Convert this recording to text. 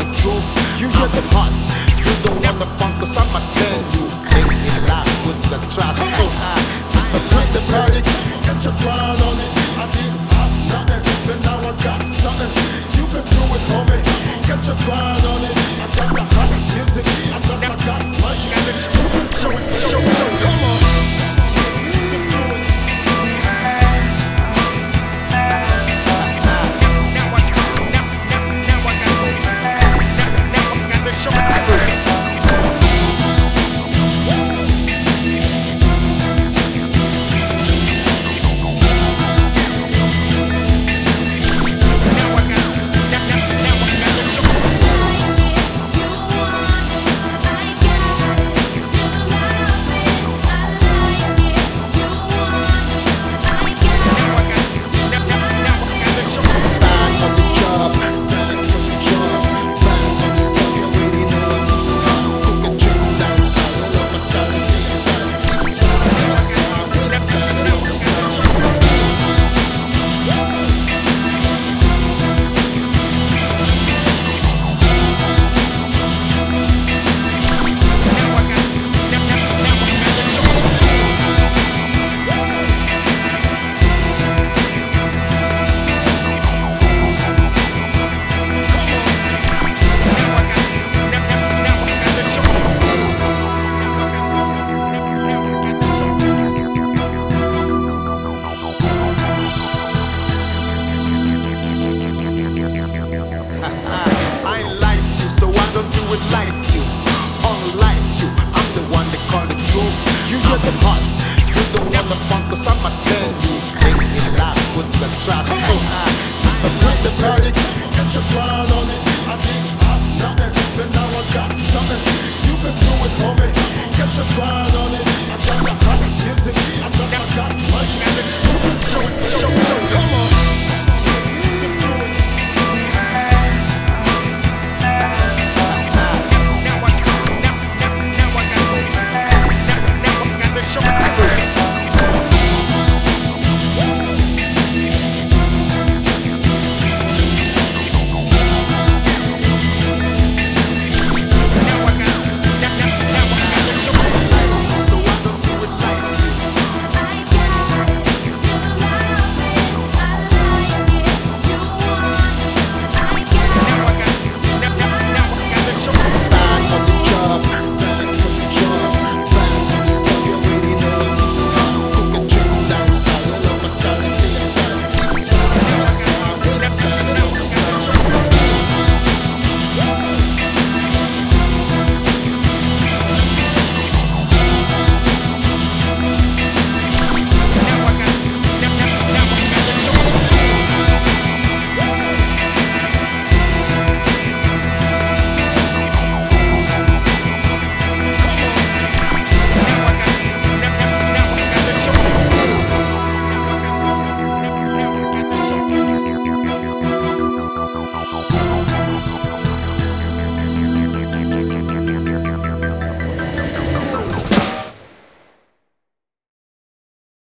the truth. You hear the parts, you don't want the funk, cause I'ma tell you. Living life with the trash. With the verdict, get your crown on it. I did something, but now I got something. You can do it for me. Get your crown on it. I got the hot music, I got money. Show it, come on. I ain't like you, so I don't do it like you. Unlike you, I'm the one they call the truth. You hear the parts, you don't want the funk, cause I'ma tell you. Living life with the trash. With the verdict, get your crown on.